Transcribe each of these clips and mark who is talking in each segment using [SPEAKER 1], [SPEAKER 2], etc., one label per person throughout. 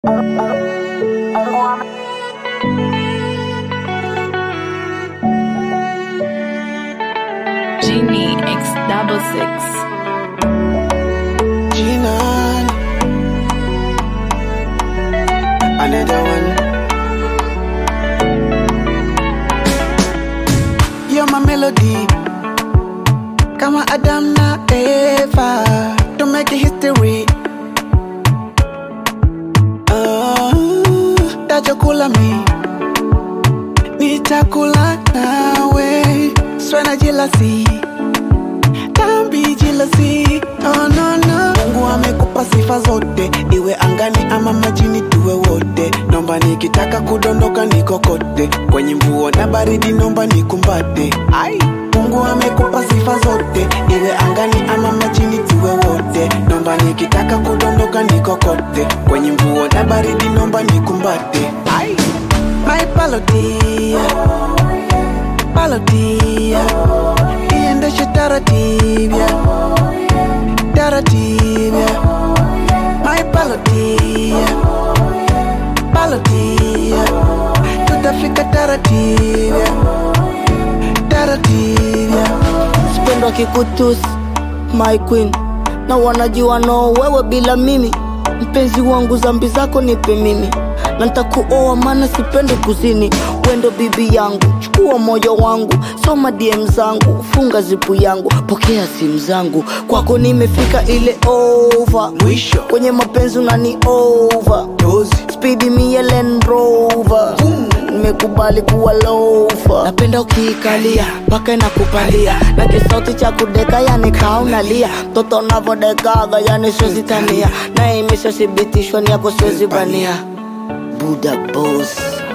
[SPEAKER 1] Genie X66.
[SPEAKER 2] Jinan, another one. You're my melody, kama Adam na Eva. Don't make it history. Tajokula mi, nitakula nawe. Swana jealousy, don't be jealousy. Oh no no. Mungu amekupa sifa zote, iwe angani ama majini tuwe wote. Nomba nikitaka kudondoka nikokote, kwenye mvua na baridi nomba nikumbate. Ai, Mungu amekupa sifa zote, iwe angani ama majini tuwe wote. Nomba nikitaka kudondoka nikokote, kwenye mvua na baridi nomba nikumbate. Ai, my paladin, paladin, iendeshe taratibu, taratibu. My paladin, paladin, tutafika taratibu, taratibu.
[SPEAKER 3] Spendo kikutus, my queen, na wanajua no wewe bila mimi. Mpenzi wangu zambi zako nipe mimi, na nitakuoa maana sipendi kuzini. Wendo bibi yangu, chukua moyo wangu, soma DM zangu, funga zipu yangu, pokea simu zangu. Kwako nimefika ile over,
[SPEAKER 2] Mwisho
[SPEAKER 3] kwenye mapenzi unani over.
[SPEAKER 2] dozi,
[SPEAKER 3] Speedy me Land Rover, nimekubali kuwa lofa. Napenda ukiikalia mpaka inakupalia, na kisauti cha kudeka yani kaunalia. Toto unavodekaga yani siwezi tania, na imeshathibitishwa ni yako siwezi bania. Buda boss,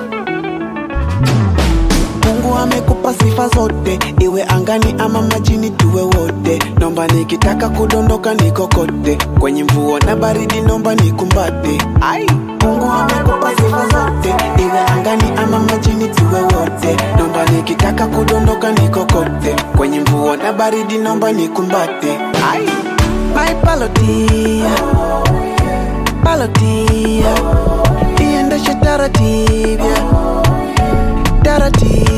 [SPEAKER 2] Mungu amekupa sifa zote, iwe angani ama majini tuwe wote. Nomba nikitaka kudondoka nikokote, kwenye mvua na baridi nomba nikumbate. Ai, Mungu amekupa sifa zote, iwe angani ama majini tuwe wote. Nomba nikitaka kudondoka nikokote, kwenye mvua na baridi nomba nikumbate. Ai, my paladin, paladin, iendeshe taratibu, taratibu.